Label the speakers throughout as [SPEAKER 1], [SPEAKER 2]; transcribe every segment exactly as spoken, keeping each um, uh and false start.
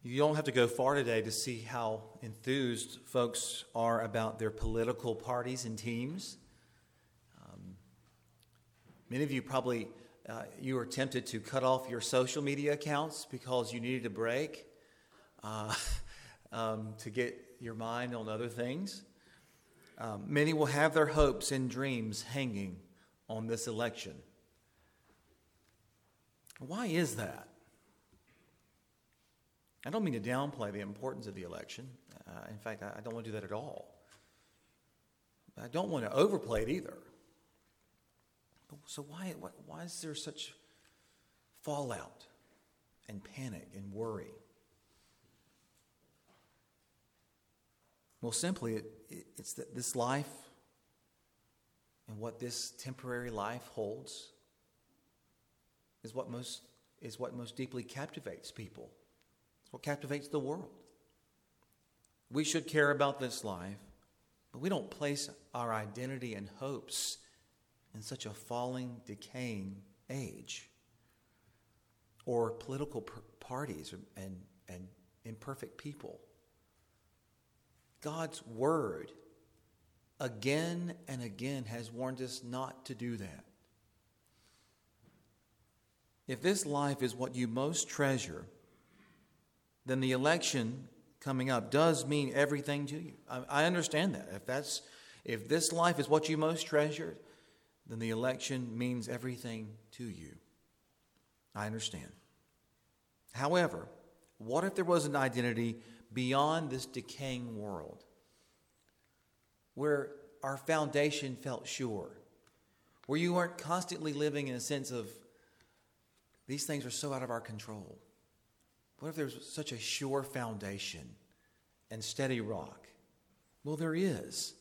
[SPEAKER 1] You don't have to go far today to see how enthused folks are about their political parties and teams. Um, many of you probably, uh, you were tempted to cut off your social media accounts because you needed a break uh, um, to get your mind on other things. Um, many will have their hopes and dreams hanging on this election. Why is that? I don't mean to downplay the importance of the election. Uh, in fact, I, I don't want to do that at all. But I don't want to overplay it either. So why, why, why is there such fallout and panic and worry? Well, simply, it, it, it's that this life and what this temporary life holds is what most is what most deeply captivates people. It's what captivates the world. We should care about this life, but we don't place our identity and hopes in such a falling, decaying age, or political per- parties and, and imperfect people. God's word again and again has warned us not to do that. If this life is what you most treasure, then the election coming up does mean everything to you. I, I understand that. If that's if this life is what you most treasure, then the election means everything to you. I understand. However, what if there was an identity beyond this decaying world, where our foundation felt sure, where you weren't constantly living in a sense of these things are so out of our control? What if there's such a sure foundation and steady rock? Well, there is.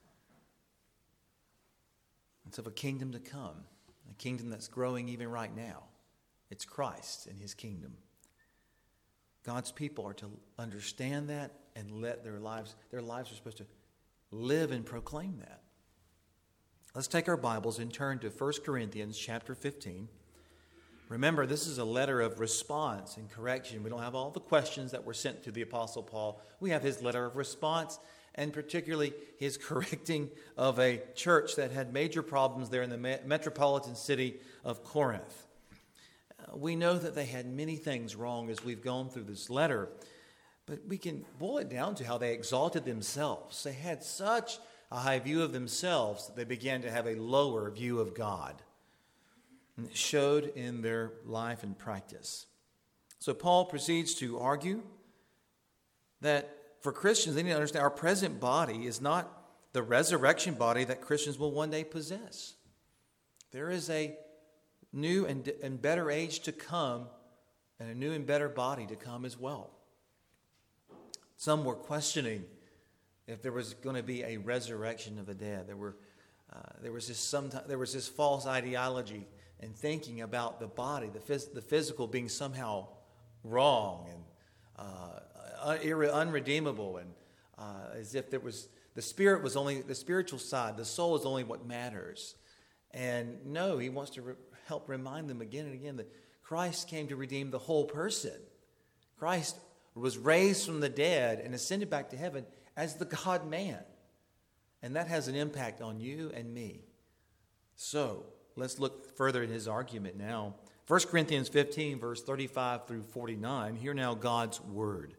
[SPEAKER 1] It's of a kingdom to come, a kingdom that's growing even right now. It's Christ and his kingdom. God's people are to understand that and let their lives, their lives are supposed to live and proclaim that. Let's take our Bibles and turn to First Corinthians chapter fifteen. Remember, this is a letter of response and correction. We don't have all the questions that were sent to the Apostle Paul. We have his letter of response, and particularly his correcting of a church that had major problems there in the metropolitan city of Corinth. Uh, we know that they had many things wrong as we've gone through this letter, but we can boil it down to how they exalted themselves. They had such a high view of themselves that they began to have a lower view of God. And it showed in their life and practice. So Paul proceeds to argue that for Christians, they need to understand our present body is not the resurrection body that Christians will one day possess. There is a new and, and better age to come, and a new and better body to come as well. Some were questioning if there was going to be a resurrection of the dead. There were, uh, there was this some, there was this false ideology and thinking about the body, the, phys- the physical being somehow wrong and uh, irre- unredeemable, and uh, as if there was the spirit was only the spiritual side, the soul is only what matters. And no, he wants to re- help remind them again and again that Christ came to redeem the whole person. Christ was raised from the dead and ascended back to heaven as the God-man, and that has an impact on you and me. So let's look further in his argument now. First Corinthians fifteen, verse thirty-five through forty-nine. Hear now God's word.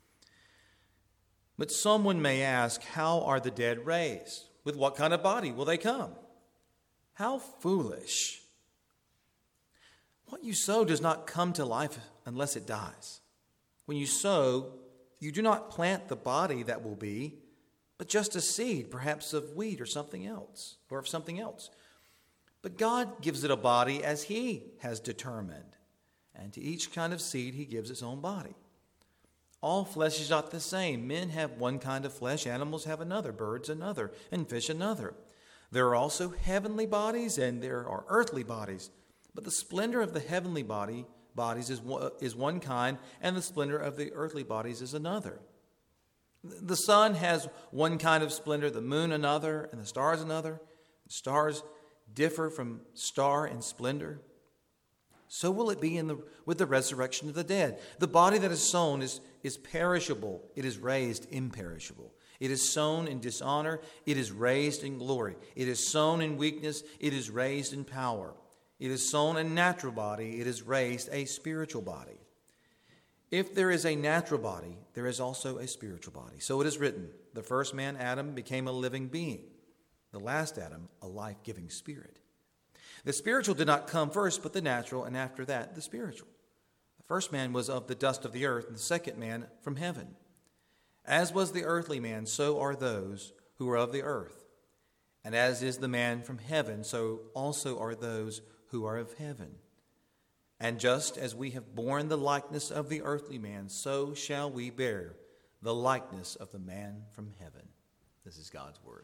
[SPEAKER 1] But someone may ask, how are the dead raised? With what kind of body will they come? How foolish. What you sow does not come to life unless it dies. When you sow, you do not plant the body that will be, but just a seed, perhaps of wheat or something else, or of something else. But God gives it a body as he has determined, and to each kind of seed he gives its own body. All flesh is not the same. Men have one kind of flesh, animals have another, birds another, and fish another. There are also heavenly bodies, and there are earthly bodies. But the splendor of the heavenly body bodies is one, is one kind, and the splendor of the earthly bodies is another. The sun has one kind of splendor, the moon another, and the stars another. The stars differ from star in splendor. So will it be in the, with the resurrection of the dead. The body that is sown is, is perishable. It is raised imperishable. It is sown in dishonor. It is raised in glory. It is sown in weakness. It is raised in power. It is sown a natural body. It is raised a spiritual body. If there is a natural body, there is also a spiritual body. So it is written, the first man, Adam, became a living being. The last Adam, a life-giving spirit. The spiritual did not come first, but the natural, and after that, the spiritual. The first man was of the dust of the earth, and the second man from heaven. As was the earthly man, so are those who are of the earth. And as is the man from heaven, so also are those who are of heaven. And just as we have borne the likeness of the earthly man, so shall we bear the likeness of the man from heaven. This is God's word.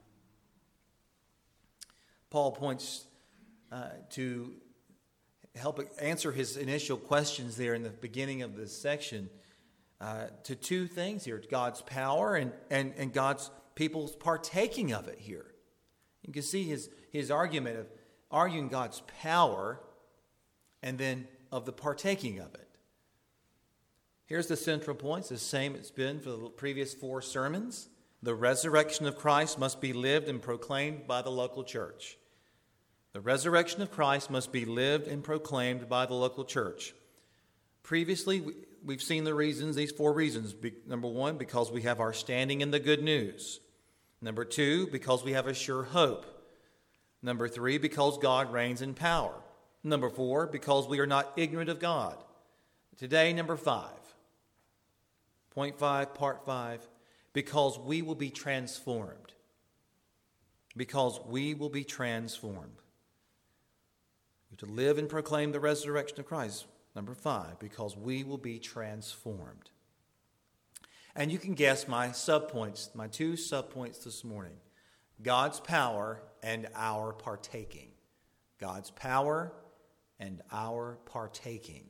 [SPEAKER 1] Paul points uh, to help answer his initial questions there in the beginning of this section uh, to two things here: God's power and, and, and God's people's partaking of it here. You can see his, his argument of arguing God's power and then of the partaking of it. Here's the central point. It's the same it's been for the previous four sermons. The resurrection of Christ must be lived and proclaimed by the local church. The resurrection of Christ must be lived and proclaimed by the local church. Previously, we've seen the reasons, these four reasons. Number one, because we have our standing in the good news. Number two, because we have a sure hope. Number three, because God reigns in power. Number four, because we are not ignorant of God. Today, number five. Point five, part five, because we will be transformed. Because we will be transformed. To live and proclaim the resurrection of Christ. Number five, because we will be transformed. And you can guess my subpoints, my two subpoints this morning. God's power and our partaking. God's power and our partaking.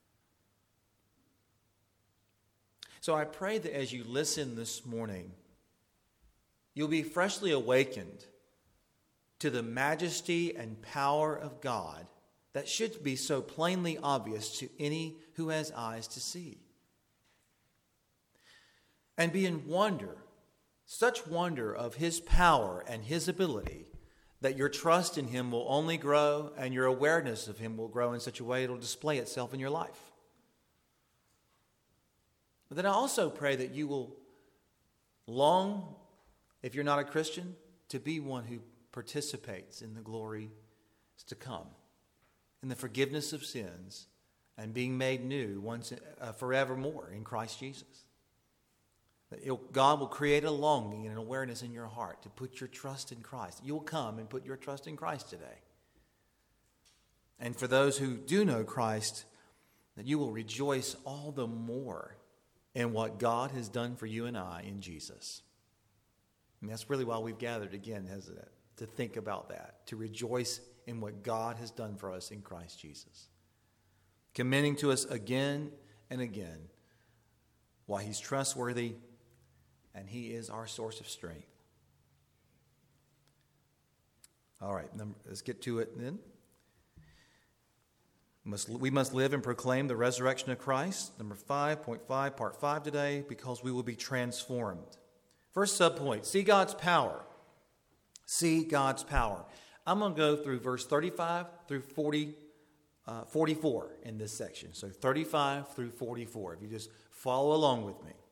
[SPEAKER 1] So I pray that as you listen this morning, you'll be freshly awakened to the majesty and power of God that should be so plainly obvious to any who has eyes to see. And be in wonder, such wonder of his power and his ability, that your trust in him will only grow and your awareness of him will grow in such a way it will display itself in your life. But then I also pray that you will long, if you're not a Christian, to be one who participates in the glory to come, in the forgiveness of sins, and being made new once uh, forevermore in Christ Jesus. That God will create a longing and an awareness in your heart to put your trust in Christ. You'll come and put your trust in Christ today. And for those who do know Christ, that you will rejoice all the more in what God has done for you and I in Jesus. And that's really why we've gathered again, hasn't it? To think about that, to rejoice in what God has done for us in Christ Jesus. Commending to us again and again why he's trustworthy and he is our source of strength. All right, let's get to it then. We must, we must live and proclaim the resurrection of Christ. Number five, point five, part five today, because we will be transformed. First subpoint, see God's power. See God's power. I'm going to go through verse thirty-five through forty, uh, forty-four in this section. So thirty-five through forty-four. If you just follow along with me.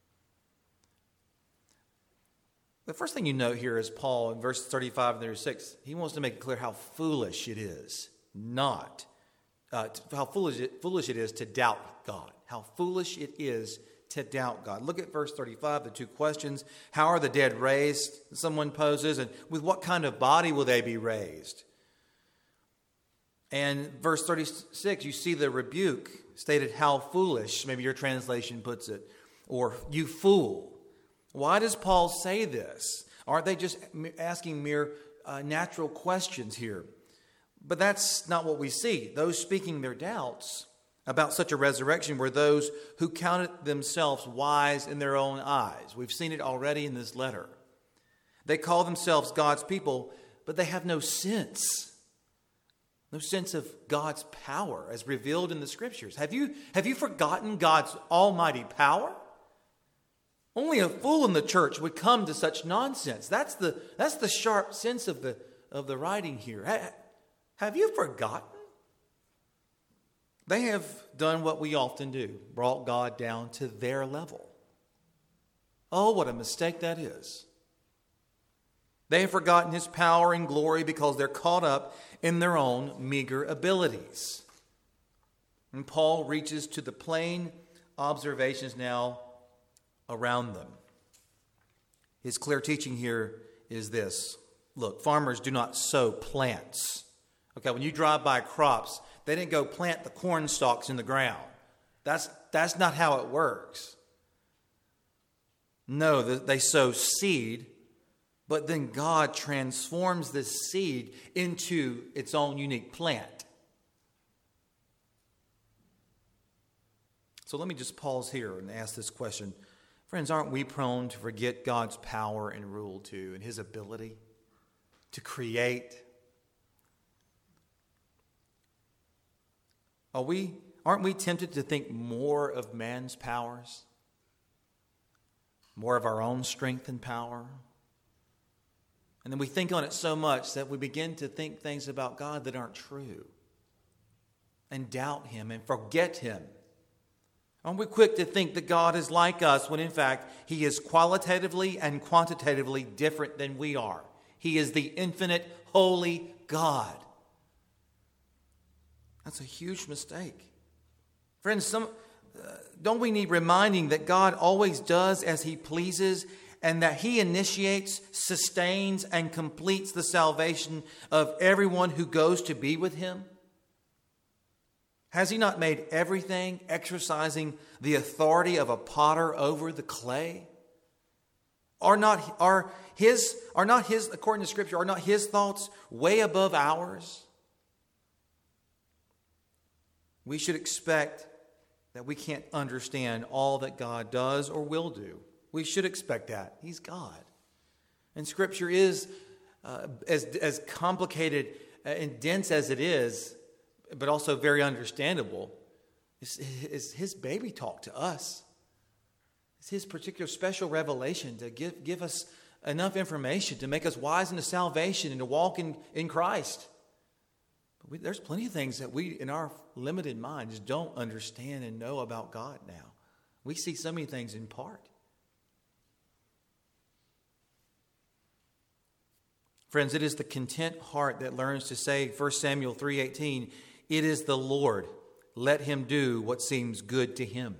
[SPEAKER 1] The first thing you note here is Paul in verse thirty-five and thirty-six. He wants to make it clear how foolish it is not, uh, how foolish it, foolish it is to doubt God. How foolish it is to doubt God. Look at verse thirty-five, the two questions. How are the dead raised? Someone poses. And with what kind of body will they be raised? And verse thirty-six, you see the rebuke stated, how foolish, maybe your translation puts it, or you fool. Why does Paul say this? Aren't they just asking mere uh, natural questions here? But that's not what we see. Those speaking their doubts about such a resurrection were those who counted themselves wise in their own eyes. We've seen it already in this letter. They call themselves God's people, but they have no sense No sense of God's power as revealed in the Scriptures. Have you, have you forgotten God's almighty power? Only a fool in the church would come to such nonsense. That's the, that's the sharp sense of the, of the writing here. Ha, have you forgotten? They have done what we often do, brought God down to their level. Oh, what a mistake that is. They have forgotten His power and glory because they're caught up in their own meager abilities. And Paul reaches to the plain observations now around them. His clear teaching here is this. Look, farmers do not sow plants. Okay, when you drive by crops, they didn't go plant the corn stalks in the ground. That's, that's not how it works. No, they sow seed, but then God transforms this seed into its own unique plant. So let me just pause here and ask this question. Friends, aren't we prone to forget God's power and rule too, and His ability to create? Are we, aren't we tempted to think more of man's powers? More of our own strength and power? And then we think on it so much that we begin to think things about God that aren't true. And doubt Him and forget Him. Aren't we quick to think that God is like us when in fact He is qualitatively and quantitatively different than we are? He is the infinite, holy God. That's a huge mistake. Friends, some, uh, don't we need reminding that God always does as He pleases, and that He initiates, sustains, and completes the salvation of everyone who goes to be with Him? Has He not made everything exercising the authority of a potter over the clay? Are not, are his, are not his, according to Scripture, are not His thoughts way above ours? We should expect that we can't understand all that God does or will do. We should expect that. He's God. And Scripture is uh, as, as complicated and dense as it is, but also very understandable. It's, it's His baby talk to us. It's His particular special revelation to give, give us enough information to make us wise into salvation and to walk in, in Christ. But we, there's plenty of things that we, in our limited minds, don't understand and know about God now. We see so many things in part. Friends, it is the content heart that learns to say, First Samuel three eighteen, it is the Lord. Let Him do what seems good to Him.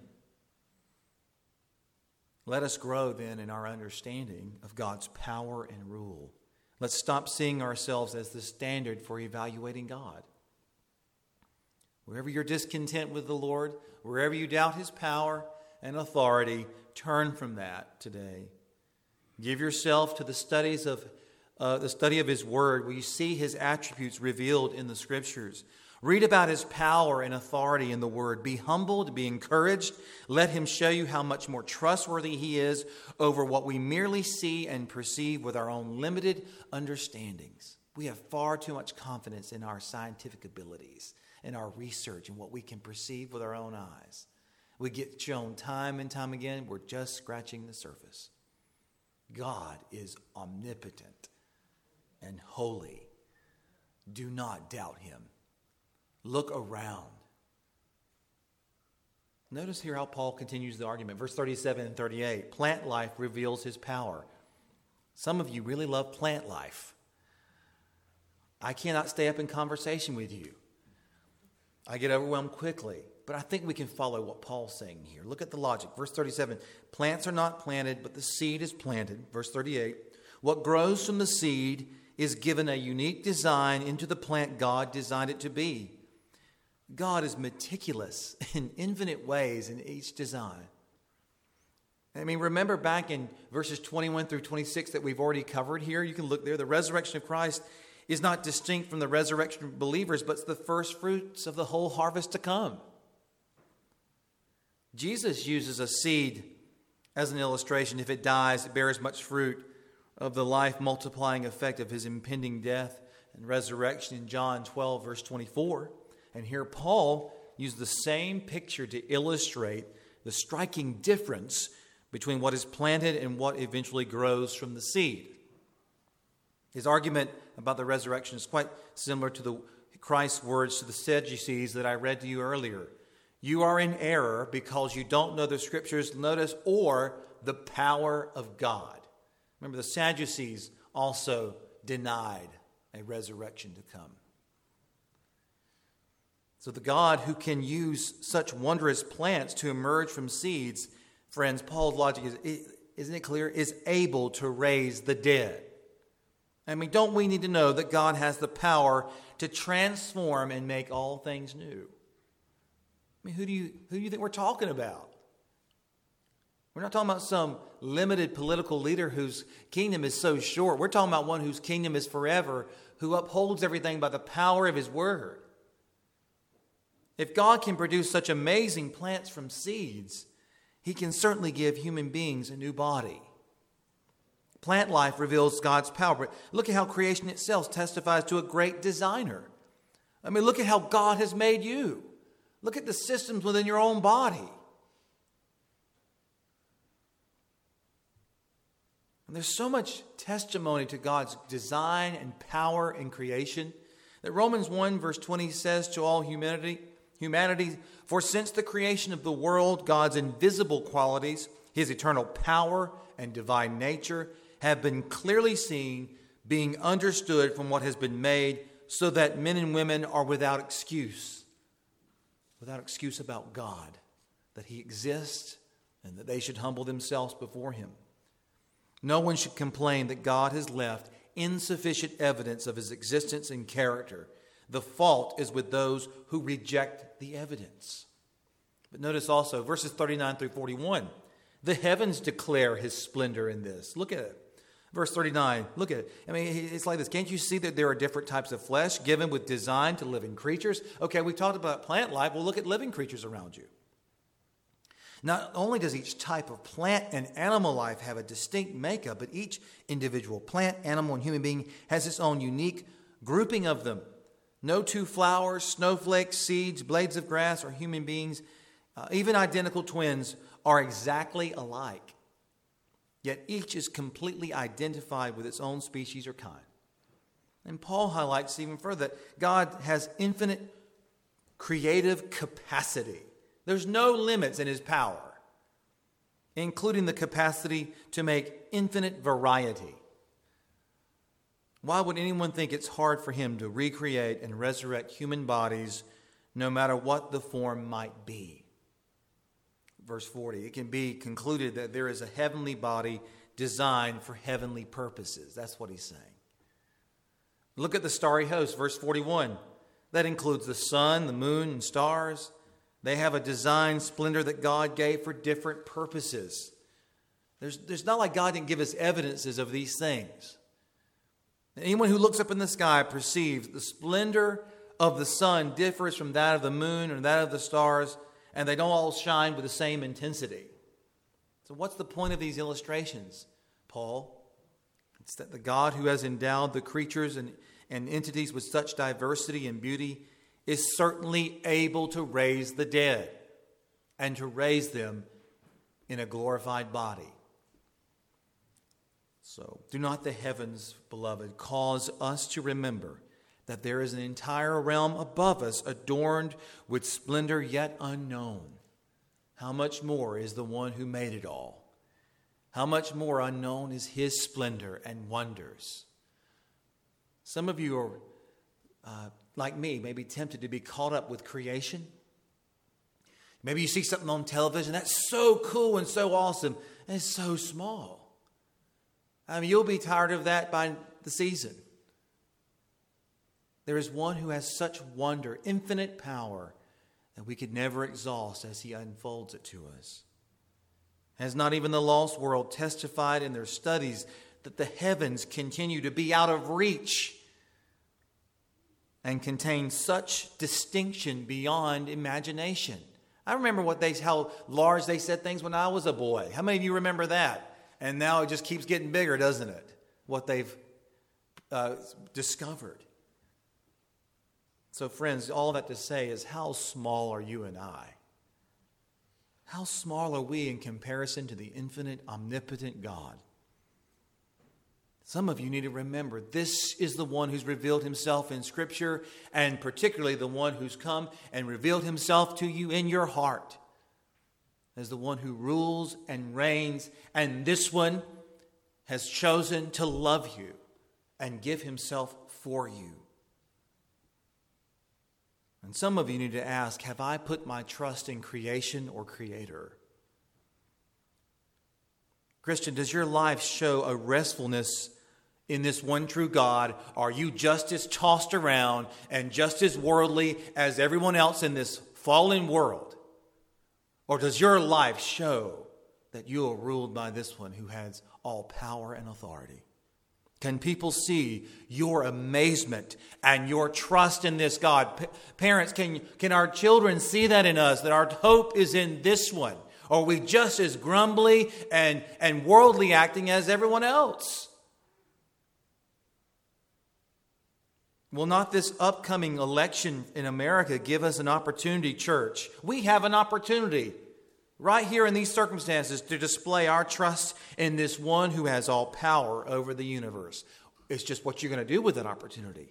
[SPEAKER 1] Let us grow then in our understanding of God's power and rule. Let's stop seeing ourselves as the standard for evaluating God. Wherever you're discontent with the Lord, wherever you doubt His power and authority, turn from that today. Give yourself to the studies of uh, the study of His Word, where you see His attributes revealed in the Scriptures. Read about His power and authority in the Word. Be humbled, be encouraged. Let Him show you how much more trustworthy He is over what we merely see and perceive with our own limited understandings. We have far too much confidence in our scientific abilities, in our research, and what we can perceive with our own eyes. We get shown time and time again, we're just scratching the surface. God is omnipotent and holy. Do not doubt Him. Look around. Notice here how Paul continues the argument. Verse thirty-seven and thirty-eight. Plant life reveals His power. Some of you really love plant life. I cannot stay up in conversation with you. I get overwhelmed quickly. But I think we can follow what Paul's saying here. Look at the logic. Verse thirty-seven. Plants are not planted, but the seed is planted. Verse thirty-eight. What grows from the seed is given a unique design into the plant God designed it to be. God is meticulous in infinite ways in each design. I mean, remember back in verses twenty-one through twenty-six that we've already covered here? You can look there. The resurrection of Christ is not distinct from the resurrection of believers, but it's the first fruits of the whole harvest to come. Jesus uses a seed as an illustration. If it dies, it bears much fruit of the life-multiplying effect of His impending death and resurrection in John twelve, verse twenty-four. And here Paul used the same picture to illustrate the striking difference between what is planted and what eventually grows from the seed. His argument about the resurrection is quite similar to the Christ's words to the Sadducees that I read to you earlier. You are in error because you don't know the Scriptures, notice, or the power of God. Remember, the Sadducees also denied a resurrection to come. So the God who can use such wondrous plants to emerge from seeds, friends, Paul's logic is, isn't it clear, is able to raise the dead. I mean, don't we need to know that God has the power to transform and make all things new? I mean, who do you, who do you think we're talking about? We're not talking about some limited political leader whose kingdom is so short. We're talking about one whose kingdom is forever, who upholds everything by the power of his word. If God can produce such amazing plants from seeds, he can certainly give human beings a new body. Plant life reveals God's power. But look at how creation itself testifies to a great designer. I mean, look at how God has made you. Look at the systems within your own body. And there's so much testimony to God's design and power in creation that Romans one verse twenty says to all humanity, humanity, for since the creation of the world, God's invisible qualities, his eternal power and divine nature have been clearly seen, being understood from what has been made, so that men and women are without excuse. Without excuse about God, that he exists and that they should humble themselves before him. No one should complain that God has left insufficient evidence of his existence and character. The fault is with those who reject the evidence. But notice also verses thirty-nine through forty-one. The heavens declare his splendor in this. Look at it. Verse thirty-nine, look at it. I mean, it's like this. Can't you see that there are different types of flesh given with design to living creatures? Okay, we talked about plant life. Well, look at living creatures around you. Not only does each type of plant and animal life have a distinct makeup, but each individual plant, animal, and human being has its own unique grouping of them. No two flowers, snowflakes, seeds, blades of grass, or human beings, uh, even identical twins, are exactly alike. Yet each is completely identified with its own species or kind. And Paul highlights even further that God has infinite creative capacity. There's no limits in his power, including the capacity to make infinite variety. Why would anyone think it's hard for him to recreate and resurrect human bodies, no matter what the form might be? Verse forty, it can be concluded that there is a heavenly body designed for heavenly purposes. That's what he's saying. Look at the starry host, verse forty-one. That includes the sun, the moon, and stars. They have a design splendor that God gave for different purposes. There's, there's not like God didn't give us evidences of these things. Anyone who looks up in the sky perceives the splendor of the sun differs from that of the moon or that of the stars, and they don't all shine with the same intensity. So what's the point of these illustrations, Paul? It's that the God who has endowed the creatures and, and entities with such diversity and beauty is certainly able to raise the dead and to raise them in a glorified body. So do not the heavens, beloved, cause us to remember that there is an entire realm above us adorned with splendor yet unknown. How much more is the one who made it all? How much more unknown is his splendor and wonders? Some of you are, uh, like me, maybe tempted to be caught up with creation. Maybe you see something on television that's so cool and so awesome, and it's so small. I mean, you'll be tired of that by the season. There is one who has such wonder, infinite power, that we could never exhaust as he unfolds it to us. Has not even the lost world testified in their studies that the heavens continue to be out of reach and contain such distinction beyond imagination? I remember what they, how large they said things when I was a boy. How many of you remember that? And now it just keeps getting bigger, doesn't it? What they've uh, discovered. So friends, all that to say is, how small are you and I? How small are we in comparison to the infinite, omnipotent God? Some of you need to remember, this is the one who's revealed himself in Scripture, and particularly the one who's come and revealed himself to you in your heart as the one who rules and reigns, and this one has chosen to love you and give himself for you. And some of you need to ask, have I put my trust in creation or Creator? Christian, does your life show a restfulness in this one true God? Are you just as tossed around and just as worldly as everyone else in this fallen world? Or does your life show that you are ruled by this one who has all power and authority? Can people see your amazement and your trust in this God? Pa- parents, can, can our children see that in us, that our hope is in this one? Or are we just as grumbly and, and worldly acting as everyone else? Will not this upcoming election in America give us an opportunity, church? We have an opportunity right here in these circumstances to display our trust in this one who has all power over the universe. It's just what you're going to do with that opportunity.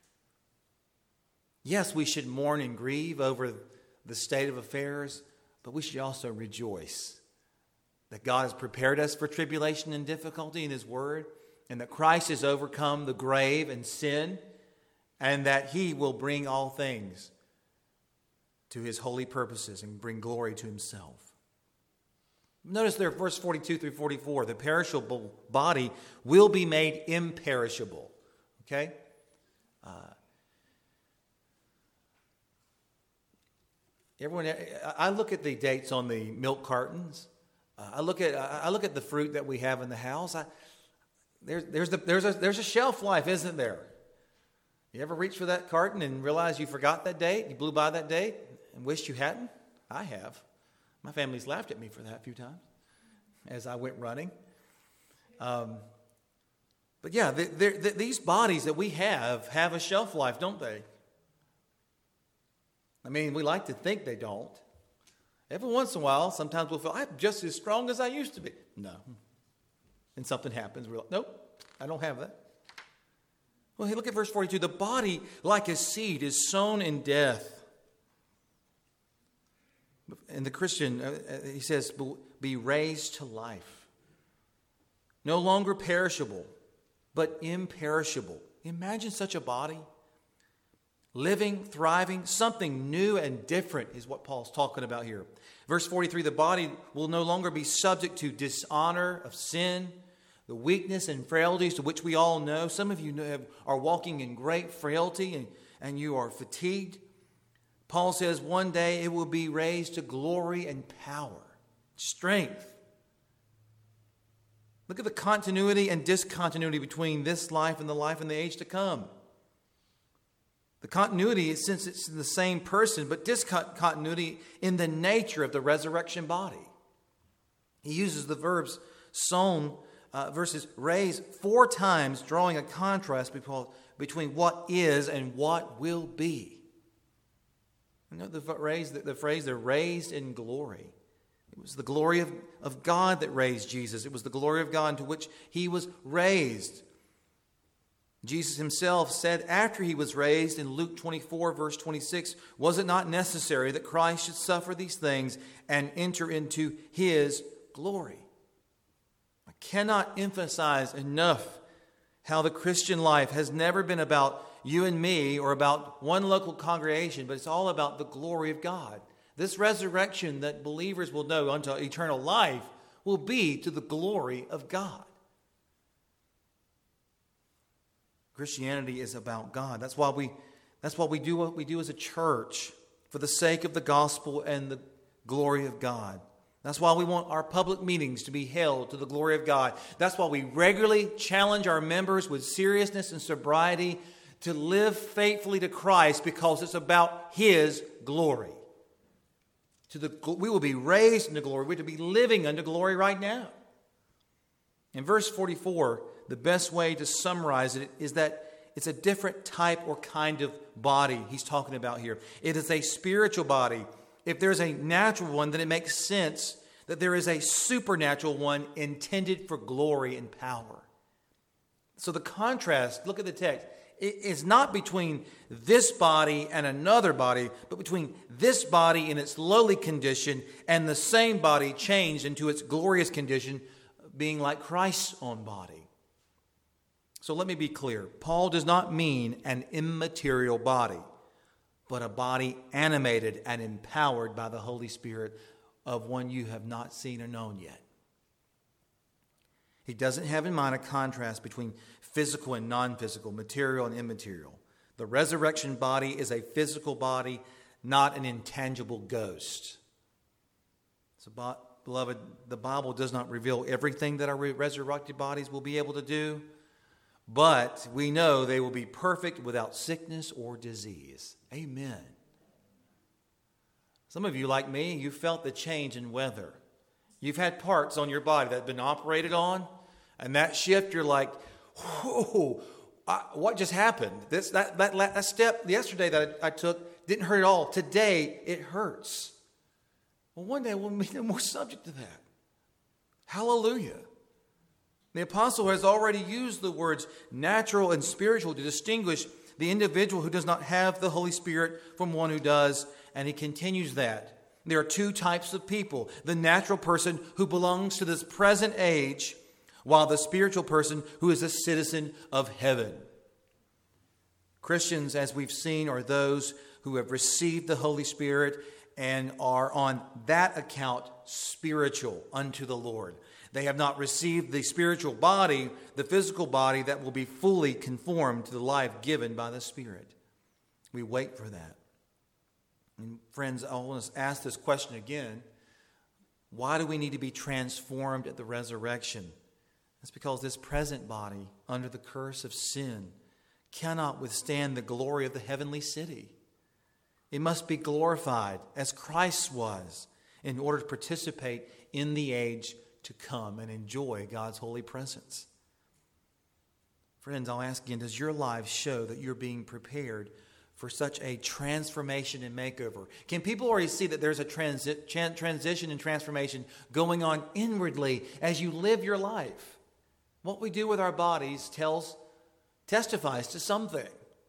[SPEAKER 1] Yes, we should mourn and grieve over the state of affairs, but we should also rejoice that God has prepared us for tribulation and difficulty in His Word, and that Christ has overcome the grave and sin, and that He will bring all things to His holy purposes and bring glory to Himself. Notice there, verse forty-two through forty-four, the perishable body will be made imperishable. Okay? Uh, everyone, I look at the dates on the milk cartons. Uh, I look at I look at the fruit that we have in the house. I, there's there's the, there's a there's a shelf life, isn't there? You ever reach for that carton and realize you forgot that date? You blew by that date and wished you hadn't? I have. My family's laughed at me for that a few times as I went running. Um, but yeah, the, the, the, these bodies that we have have a shelf life, don't they? I mean, we like to think they don't. Every once in a while, sometimes we'll feel, I'm just as strong as I used to be. No. And something happens. We're like, nope, I don't have that. Well, hey, look at verse forty-two. The body, like a seed, is sown in death. And the Christian, uh, he says, be raised to life. No longer perishable, but imperishable. Imagine such a body. Living, thriving, something new and different is what Paul's talking about here. Verse forty-three, the body will no longer be subject to dishonor of sin, the weakness and frailties to which we all know. Some of you know, have, are walking in great frailty and, and you are fatigued. Paul says one day it will be raised to glory and power, strength. Look at the continuity and discontinuity between this life and the life in the age to come. The continuity is since it's the same person, but discontinuity in the nature of the resurrection body. He uses the verbs sown uh, versus raised four times, drawing a contrast between what is and what will be. You know, the phrase, the phrase, they're raised in glory. It was the glory of, of God that raised Jesus. It was the glory of God into which He was raised. Jesus Himself said after He was raised in Luke twenty-four, verse twenty-six, was it not necessary that Christ should suffer these things and enter into His glory? I cannot emphasize enough how the Christian life has never been about you and me or about one local congregation, but it's all about the glory of God. This resurrection that believers will know unto eternal life will be to the glory of God. Christianity is about God. That's why we that's why we do what we do as a church, for the sake of the gospel and the glory of God. That's why we want our public meetings to be held to the glory of God. That's why we regularly challenge our members with seriousness and sobriety to live faithfully to Christ, because it's about His glory. To the, we will be raised into glory. We're to be living unto glory right now. In verse forty-four, the best way to summarize it is that it's a different type or kind of body he's talking about here. It is a spiritual body. If there's a natural one, then it makes sense that there is a supernatural one intended for glory and power. So the contrast, look at the text, it is not between this body and another body, but between this body in its lowly condition and the same body changed into its glorious condition, being like Christ's own body. So let me be clear. Paul does not mean an immaterial body, but a body animated and empowered by the Holy Spirit, of one you have not seen or known yet. He doesn't have in mind a contrast between physical and non-physical, material and immaterial. The resurrection body is a physical body, not an intangible ghost. So, beloved, the Bible does not reveal everything that our resurrected bodies will be able to do, but we know they will be perfect without sickness or disease. Amen. Some of you, like me, you felt the change in weather. You've had parts on your body that have been operated on, and that shift, you're like, whoa, I, what just happened? This that, that that step yesterday that I, I took didn't hurt at all. Today, it hurts. Well, one day we'll be more subject to that. Hallelujah. The apostle has already used the words natural and spiritual to distinguish the individual who does not have the Holy Spirit from one who does, and he continues that. There are two types of people. The natural person who belongs to this present age, while the spiritual person who is a citizen of heaven. Christians, as we've seen, are those who have received the Holy Spirit and are on that account spiritual unto the Lord. They have not received the spiritual body, the physical body that will be fully conformed to the life given by the Spirit. We wait for that. And friends, I want to ask this question again. Why do we need to be transformed at the resurrection? It's because this present body, under the curse of sin, cannot withstand the glory of the heavenly city. It must be glorified as Christ was in order to participate in the age to come and enjoy God's holy presence. Friends, I'll ask again, does your life show that you're being prepared for such a transformation and makeover? Can people already see that there's a transi- tran- transition and transformation going on inwardly as you live your life? What we do with our bodies tells, testifies to something.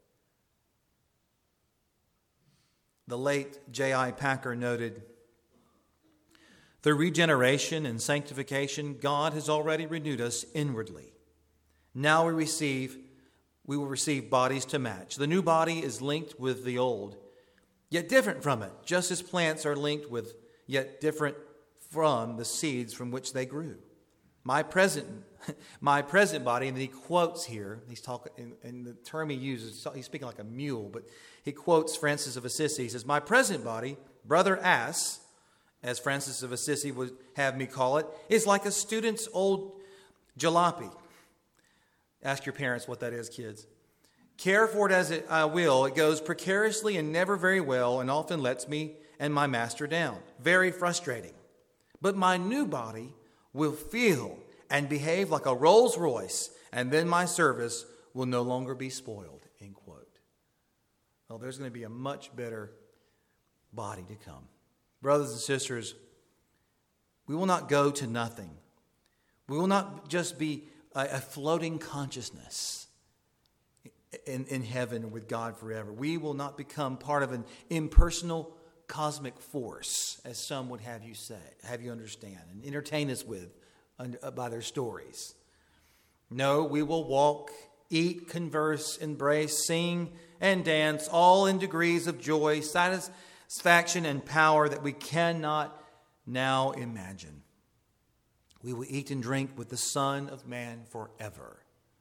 [SPEAKER 1] The late J I Packer noted, through regeneration and sanctification, God has already renewed us inwardly. Now we receive, we will receive bodies to match. The new body is linked with the old, yet different from it, just as plants are linked with, yet different from the seeds from which they grew. My present, my present body, and he quotes here, he's talking, and the term he uses, he's speaking like a mule, but he quotes Francis of Assisi. He says, my present body, brother ass, as Francis of Assisi would have me call it, is like a student's old jalopy. Ask your parents what that is, kids. Care for it as it, I will, it goes precariously and never very well, and often lets me and my master down. Very frustrating. But my new body will feel and behave like a Rolls Royce, and then my service will no longer be spoiled, end quote. Well, there's going to be a much better body to come. Brothers and sisters, we will not go to nothing. We will not just be a, a floating consciousness in, in heaven with God forever. We will not become part of an impersonal cosmic force, as some would have you say, have you understand, and entertain us with uh, by their stories. No, we will walk, eat, converse, embrace, sing, and dance, all in degrees of joy, satisfaction, and power that we cannot now imagine. We will eat and drink with the Son of Man forever.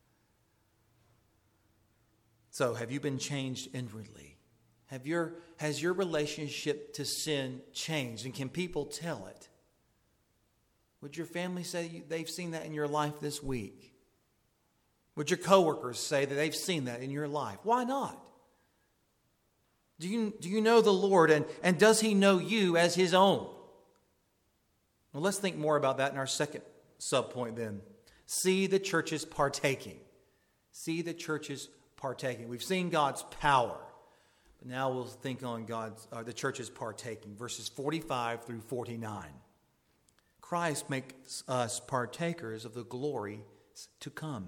[SPEAKER 1] So, have you been changed inwardly? Have your, has your relationship to sin changed? And can people tell it? Would your family say they've seen that in your life this week? Would your coworkers say that they've seen that in your life? Why not? Do you, do you know the Lord, and, and does He know you as His own? Well, let's think more about that in our second subpoint then. See the church's partaking. See the church's partaking. We've seen God's power. But now we'll think on God's, uh, the church's partaking. Verses forty-five through forty-nine. Christ makes us partakers of the glory to come.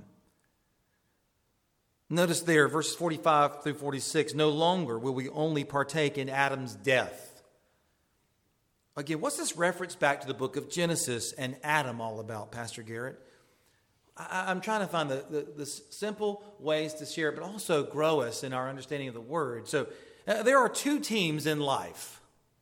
[SPEAKER 1] Notice there, verses forty-five through forty-six, no longer will we only partake in Adam's death. Again, what's this reference back to the book of Genesis and Adam all about, Pastor Garrett? I, I'm trying to find the, the, the simple ways to share it, but also grow us in our understanding of the word. So uh, there are two teams in life.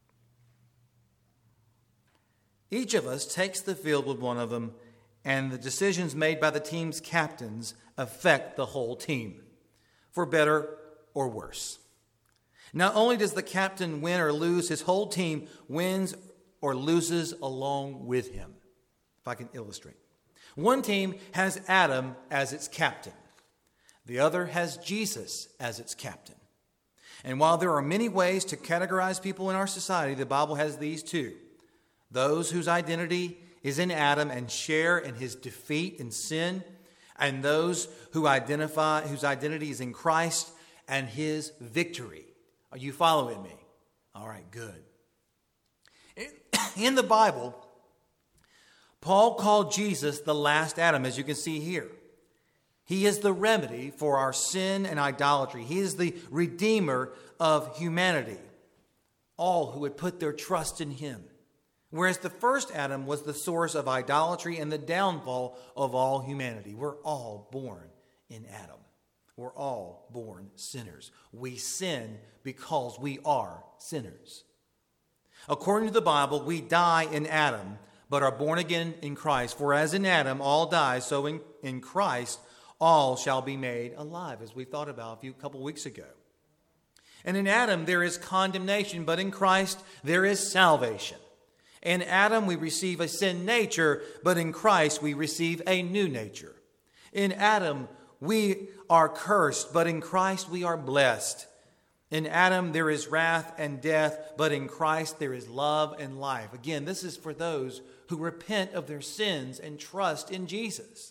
[SPEAKER 1] Each of us takes the field with one of them, and the decisions made by the team's captains affect the whole team, for better or worse. Not only does the captain win or lose, his whole team wins or loses along with him. If I can illustrate. One team has Adam as its captain. The other has Jesus as its captain. And while there are many ways to categorize people in our society, the Bible has these two. Those whose identity is in Adam and share in his defeat and sin, and those who identify whose identity is in Christ and his victory. Are you following me? All right, good. In the Bible, Paul called Jesus the last Adam, as you can see here. He is the remedy for our sin and idolatry. He is the redeemer of humanity, all who would put their trust in him. Whereas the first Adam was the source of idolatry and the downfall of all humanity. We're all born in Adam. We're all born sinners. We sin because we are sinners. According to the Bible, we die in Adam, but are born again in Christ. For as in Adam all die, so in, in Christ all shall be made alive, as we thought about a few couple weeks ago. And in Adam there is condemnation, but in Christ there is salvation. In Adam we receive a sin nature, but in Christ we receive a new nature. In Adam we are cursed, but in Christ we are blessed. In Adam there is wrath and death, but in Christ there is love and life. Again, this is for those who repent of their sins and trust in Jesus.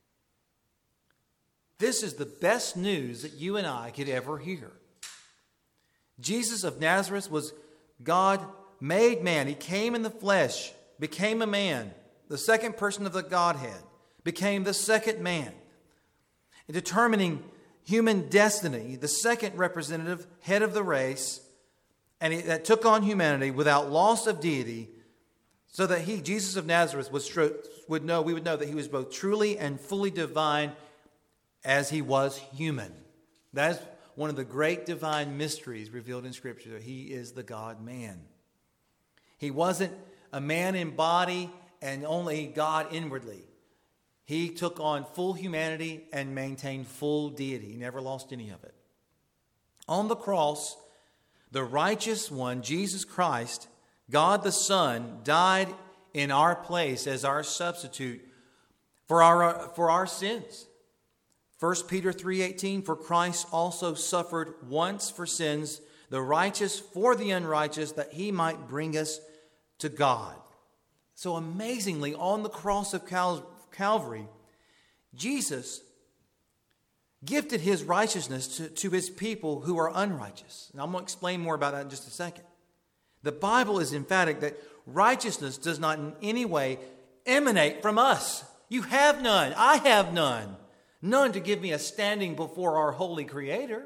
[SPEAKER 1] This is the best news that you and I could ever hear. Jesus of Nazareth was God made man. He came in the flesh, became a man, the second person of the Godhead, became the second man. In determining human destiny, the second representative, head of the race, and he, that took on humanity without loss of deity, so that he, Jesus of Nazareth, was, would know, we would know that he was both truly and fully divine as he was human. That is one of the great divine mysteries revealed in Scripture, that he is the God-man. He wasn't a man in body and only God inwardly. He took on full humanity and maintained full deity. He never lost any of it. On the cross, the righteous one, Jesus Christ, God the Son, died in our place as our substitute for our, for our sins. First Peter three eighteen, for Christ also suffered once for sins, the righteous for the unrighteous, that he might bring us to God. So amazingly, on the cross of Cal- Calvary, Jesus gifted his righteousness to, to his people who are unrighteous. And I'm going to explain more about that in just a second. The Bible is emphatic that righteousness does not in any way emanate from us. You have none. I have none. None to give me a standing before our holy Creator.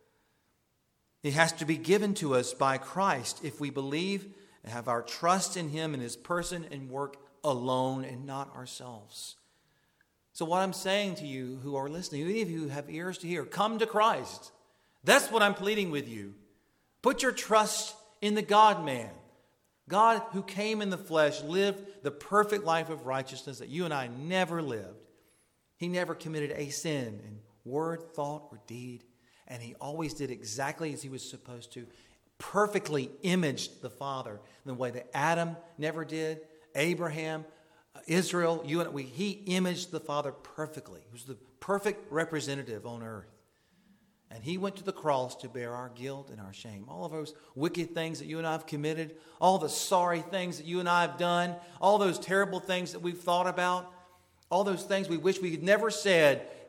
[SPEAKER 1] It has to be given to us by Christ if we believe and have our trust in him and his person and work alone and not ourselves. So what I'm saying to you who are listening, any of you who have ears to hear, come to Christ. That's what I'm pleading with you. Put your trust in the God-man. God who came in the flesh, lived the perfect life of righteousness that you and I never lived. He never committed a sin in word, thought, or deed. And he always did exactly as he was supposed to. Perfectly imaged the Father in the way that Adam never did, Abraham, Israel, you and we, he imaged the Father perfectly. He was the perfect representative on earth. And he went to the cross to bear our guilt and our shame. All of those wicked things that you and I have committed, all the sorry things that you and I have done, all those terrible things that we've thought about, all those things we wish we had never said,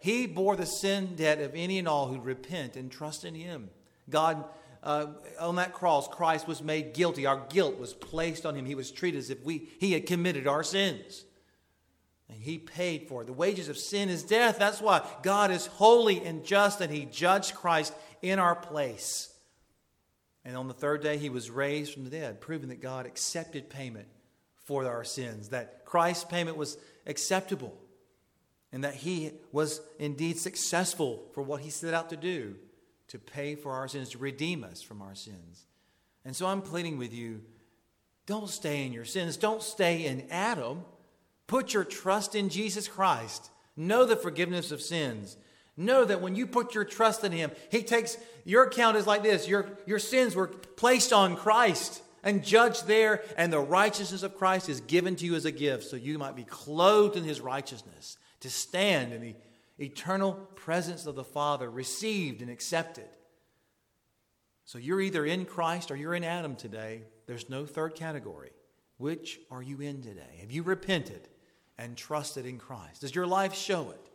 [SPEAKER 1] He bore the sin debt of any and all who repent and trust in Him. God, uh, on that cross, Christ was made guilty. Our guilt was placed on Him. He was treated as if we He had committed our sins. And He paid for it. The wages of sin is death. That's why God is holy and just, and He judged Christ in our place. And on the third day, He was raised from the dead, proving that God accepted payment for our sins, that Christ's payment was acceptable, and that He was indeed successful for what He set out to do, to pay for our sins, to redeem us from our sins. And so I'm pleading with you, don't stay in your sins. Don't stay in Adam. Put your trust in Jesus Christ. Know the forgiveness of sins. Know that when you put your trust in Him, He takes, your account is like this. Your, your sins were placed on Christ and judged there, and the righteousness of Christ is given to you as a gift, so you might be clothed in His righteousness, to stand in the eternal presence of the Father, received and accepted. So you're either in Christ or you're in Adam today. There's no third category. Which are you in today? Have you repented and trusted in Christ? Does your life show it?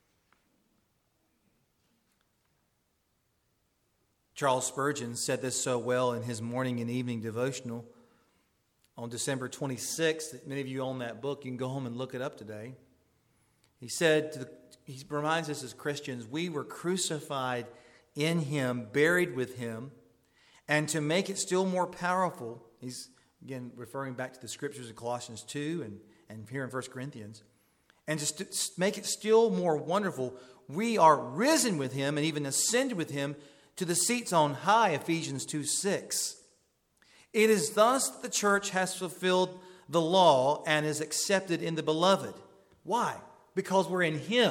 [SPEAKER 1] Charles Spurgeon said this so well in his morning and evening devotional on December twenty-sixth. Many of you own that book. You can go home and look it up today. He said, to the, he reminds us as Christians, we were crucified in Him, buried with Him, and to make it still more powerful, he's again referring back to the scriptures of Colossians two and, and here in First Corinthians, and to st- make it still more wonderful, we are risen with Him and even ascended with Him to the seats on high, Ephesians two six. It is thus the church has fulfilled the law and is accepted in the beloved. Why? Because we're in Him.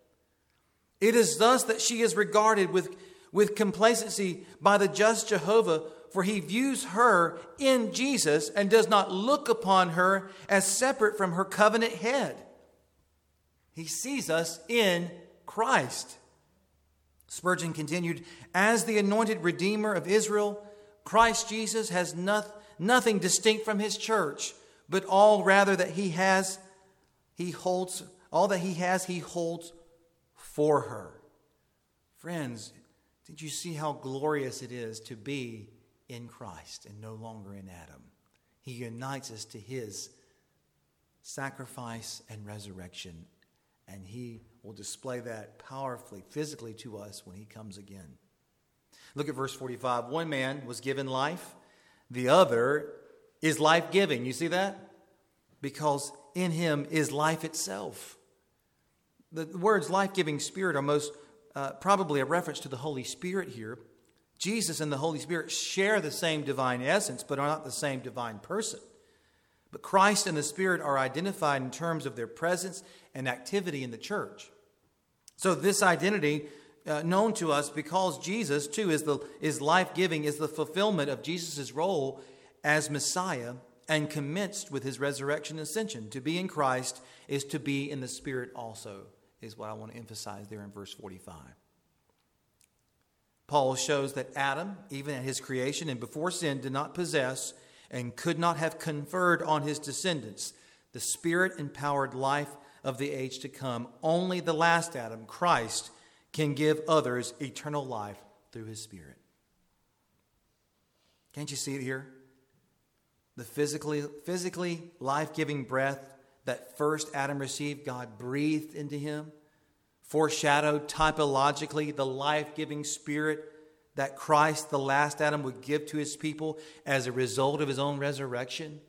[SPEAKER 1] It is thus that she is regarded with, with complacency by the just Jehovah, for He views her in Jesus and does not look upon her as separate from her covenant head. He sees us in Christ. Spurgeon continued, as the anointed Redeemer of Israel, Christ Jesus has not, nothing distinct from His church, but all rather that He has, He holds, all that He has, He holds for her. Friends, did you see how glorious it is to be in Christ and no longer in Adam? He unites us to His sacrifice and resurrection, and He will display that powerfully, physically to us when He comes again. Look at verse forty-five. One man was given life. The other is life-giving. You see that? Because in Him is life itself. The words life-giving Spirit are most uh, probably a reference to the Holy Spirit here. Jesus and the Holy Spirit share the same divine essence, but are not the same divine person. But Christ and the Spirit are identified in terms of their presence and activity in the church. So this identity uh, known to us because Jesus too is the is life-giving, is the fulfillment of Jesus' role as Messiah and commenced with His resurrection and ascension. To be in Christ is to be in the Spirit also, is what I want to emphasize there in verse forty-five. Paul shows that Adam, even at his creation and before sin, did not possess and could not have conferred on his descendants the Spirit-empowered life of the age to come. Only the last Adam, Christ, can give others eternal life through His Spirit. Can't you see it here? The physically, physically life-giving breath that first Adam received, God breathed into him, foreshadowed typologically the life-giving Spirit that Christ, the last Adam, would give to His people as a result of His own resurrection.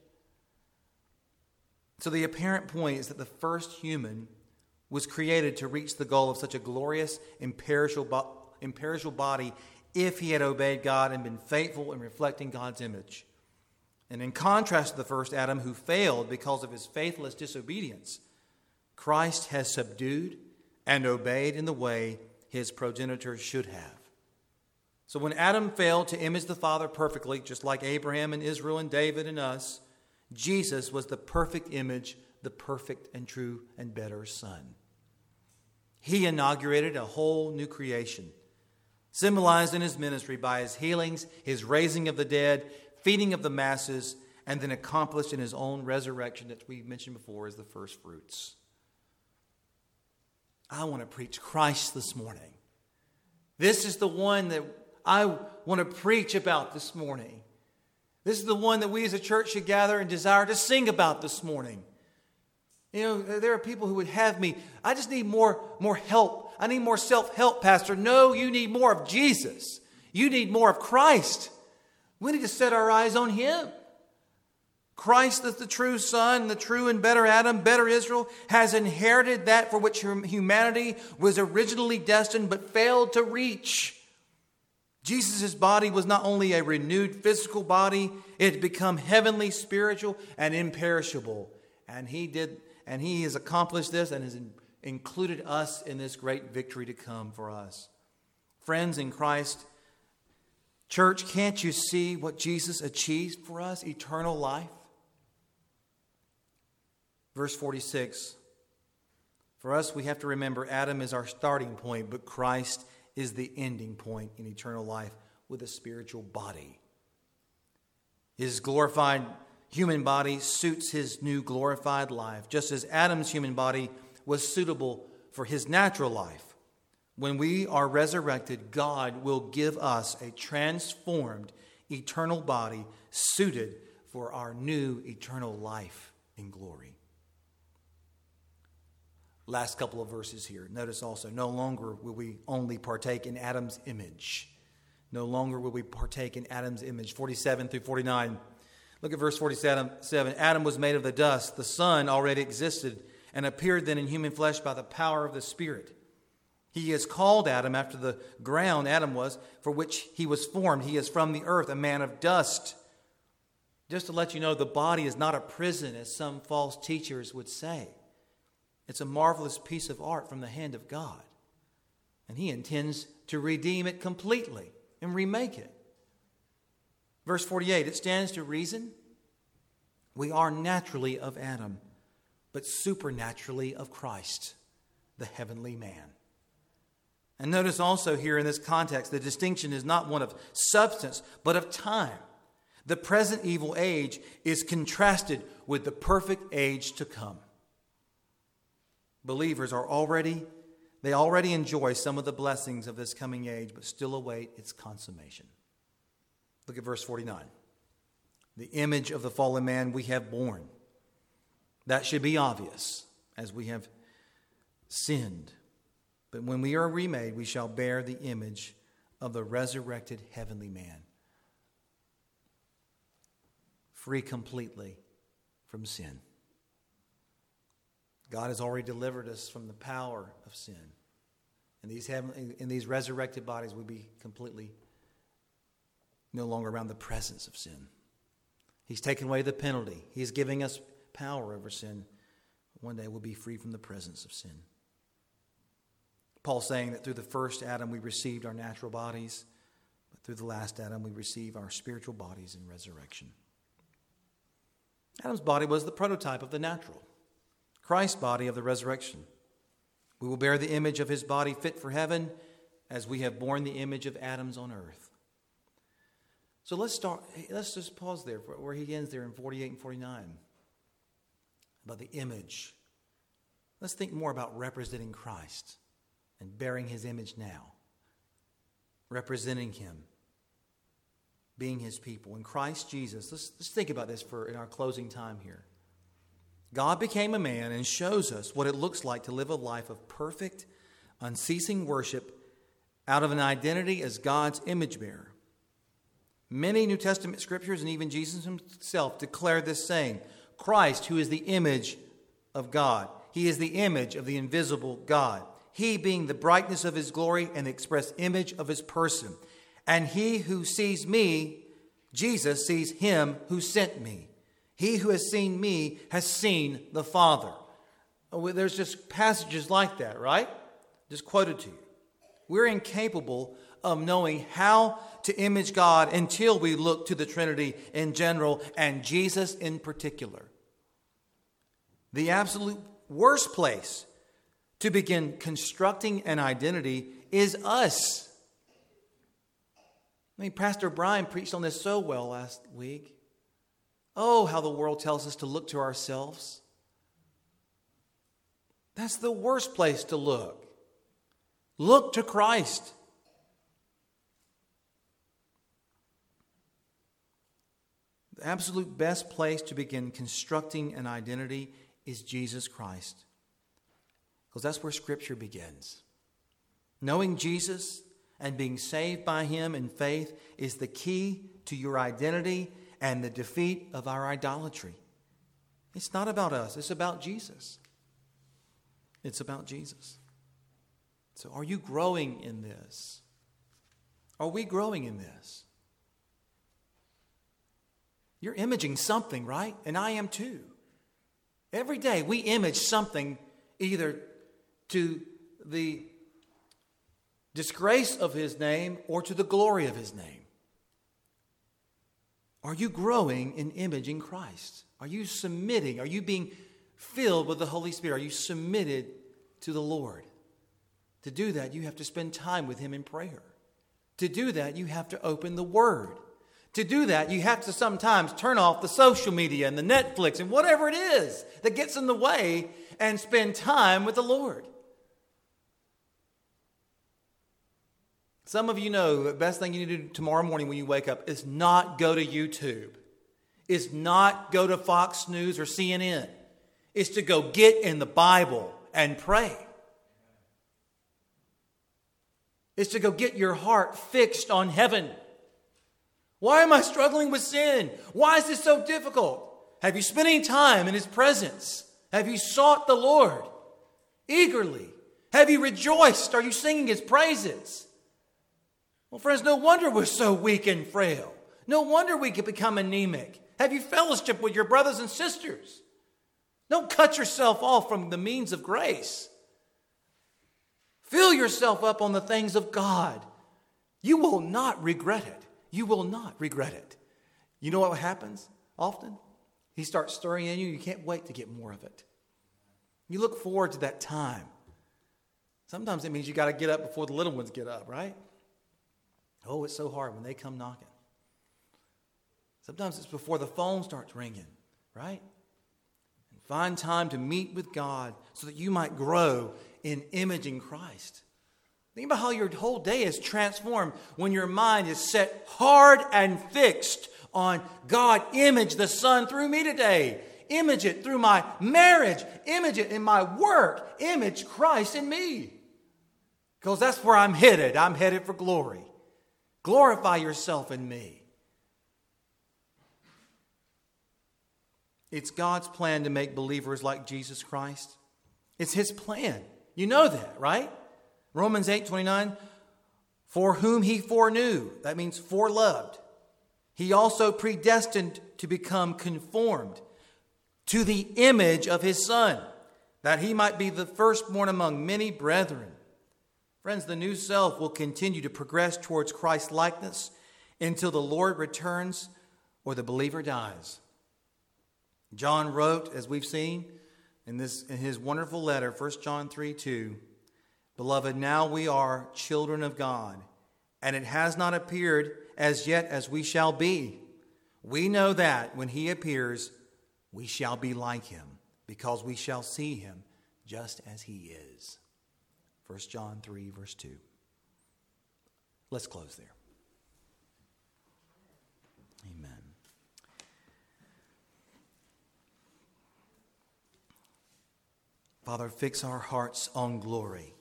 [SPEAKER 1] So the apparent point is that the first human was created to reach the goal of such a glorious, imperishable, imperishable body if he had obeyed God and been faithful in reflecting God's image. And in contrast to the first Adam, who failed because of his faithless disobedience, Christ has subdued and obeyed in the way his progenitor should have. So when Adam failed to image the Father perfectly, just like Abraham and Israel and David and us, Jesus was the perfect image, the perfect and true and better Son. He inaugurated a whole new creation, symbolized in His ministry by His healings, His raising of the dead, feeding of the masses, and then accomplished in His own resurrection that we mentioned before as the first fruits. I want to preach Christ this morning. This is the one that I want to preach about this morning. This is the one that we as a church should gather and desire to sing about this morning. You know, there are people who would have me, I just need more, more help. I need more self-help, Pastor. No, you need more of Jesus. You need more of Christ. We need to set our eyes on Him. Christ, as the true Son, the true and better Adam, better Israel, has inherited that for which humanity was originally destined but failed to reach. Jesus' body was not only a renewed physical body, it had become heavenly, spiritual, and imperishable. And he did, and he has accomplished this and has included us in this great victory to come for us. Friends in Christ, church, can't you see what Jesus achieved for us? Eternal life. Verse forty-six, for us, we have to remember Adam is our starting point, but Christ is the ending point in eternal life with a spiritual body. His glorified human body suits his new glorified life, just as Adam's human body was suitable for his natural life. When we are resurrected, God will give us a transformed eternal body suited for our new eternal life in glory. Last couple of verses here. Notice also, no longer will we only partake in Adam's image. No longer will we partake in Adam's image. forty-seven through forty-nine. Look at verse forty-seven. Adam was made of the dust. The Son already existed and appeared then in human flesh by the power of the Spirit. He is called Adam after the ground Adam was, for which he was formed. He is from the earth, a man of dust. Just to let you know, the body is not a prison, as some false teachers would say. It's a marvelous piece of art from the hand of God. And He intends to redeem it completely and remake it. Verse forty-eight, it stands to reason we are naturally of Adam, but supernaturally of Christ, the heavenly man. And notice also here in this context, the distinction is not one of substance, but of time. The present evil age is contrasted with the perfect age to come. Believers are already, they already enjoy some of the blessings of this coming age, but still await its consummation. Look at verse forty-nine. The image of the fallen man we have borne. That should be obvious, as we have sinned. But when we are remade, we shall bear the image of the resurrected heavenly man, free completely from sin. God has already delivered us from the power of sin. And these heavenly, in these resurrected bodies, we'll be completely no longer around the presence of sin. He's taken away the penalty. He's giving us power over sin. One day we'll be free from the presence of sin. Paul's saying that through the first Adam we received our natural bodies, but through the last Adam we receive our spiritual bodies in resurrection. Adam's body was the prototype of the natural. Christ's body of the resurrection. We will bear the image of his body fit for heaven as we have borne the image of Adam's on earth. So let's start, let's just pause there where he ends there in forty-eight and forty-nine. About the image. Let's think more about representing Christ and bearing his image now. Representing him. Being his people. In Christ Jesus, let's, let's think about this for in our closing time here. God became a man and shows us what it looks like to live a life of perfect, unceasing worship out of an identity as God's image bearer. Many New Testament scriptures and even Jesus himself declare this saying, Christ, who is the image of God. He is the image of the invisible God. He being the brightness of his glory and the express image of his person. And he who sees me, Jesus, sees him who sent me. He who has seen me has seen the Father. Oh, there's just passages like that, right? Just quoted to you. We're incapable of knowing how to image God until we look to the Trinity in general and Jesus in particular. The absolute worst place to begin constructing an identity is us. I mean, Pastor Brian preached on this so well last week. Oh, how the world tells us to look to ourselves. That's the worst place to look. Look to Christ. The absolute best place to begin constructing an identity is Jesus Christ. Because that's where Scripture begins. Knowing Jesus and being saved by Him in faith is the key to your identity and the defeat of our idolatry. It's not about us. It's about Jesus. It's about Jesus. So are you growing in this? Are we growing in this? You're imaging something, right? And I am too. Every day we image something either to the disgrace of His name or to the glory of His name. Are you growing in imaging Christ? Are you submitting? Are you being filled with the Holy Spirit? Are you submitted to the Lord? To do that, you have to spend time with Him in prayer. To do that, you have to open the Word. To do that, you have to sometimes turn off the social media and the Netflix and whatever it is that gets in the way and spend time with the Lord. Some of you know the best thing you need to do tomorrow morning when you wake up is not go to YouTube. Is not go to Fox News or C N N. It's to go get in the Bible and pray. It's to go get your heart fixed on heaven. Why am I struggling with sin? Why is this so difficult? Have you spent any time in His presence? Have you sought the Lord eagerly? Have you rejoiced? Are you singing His praises? Well, friends, no wonder we're so weak and frail. No wonder we can become anemic. Have you fellowship with your brothers and sisters? Don't cut yourself off from the means of grace. Fill yourself up on the things of God. You will not regret it. You will not regret it. You know what happens often? He starts stirring in you. You can't wait to get more of it. You look forward to that time. Sometimes it means you got to get up before the little ones get up, right? Oh, it's so hard when they come knocking. Sometimes it's before the phone starts ringing, right? And find time to meet with God so that you might grow in imaging Christ. Think about how your whole day is transformed when your mind is set hard and fixed on God. Image the Son through me today. Image it through my marriage. Image it in my work. Image Christ in me. Because that's where I'm headed. I'm headed for glory. Glorify yourself in me. It's God's plan to make believers like Jesus Christ. It's His plan. You know that, right? Romans eight twenty-nine, for whom He foreknew, that means foreloved, He also predestined to become conformed to the image of His Son, that He might be the firstborn among many brethren. Friends, the new self will continue to progress towards Christ's likeness until the Lord returns or the believer dies. John wrote, as we've seen in this in his wonderful letter, First John three two, Beloved, now we are children of God, and it has not appeared as yet as we shall be. We know that when He appears, we shall be like Him, because we shall see Him just as He is. First John three, verse two. Let's close there. Amen. Father, fix our hearts on glory,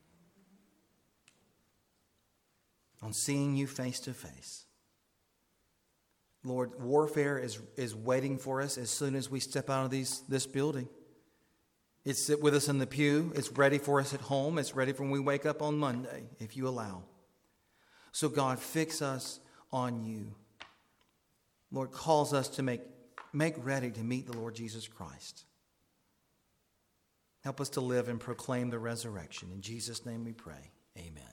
[SPEAKER 1] on seeing You face to face. Lord, warfare is, is waiting for us as soon as we step out of these, this building. It's with us in the pew. It's ready for us at home. It's ready for when we wake up on Monday, if You allow. So God, fix us on You. Lord, calls us to make, make ready to meet the Lord Jesus Christ. Help us to live and proclaim the resurrection. In Jesus' name we pray. Amen.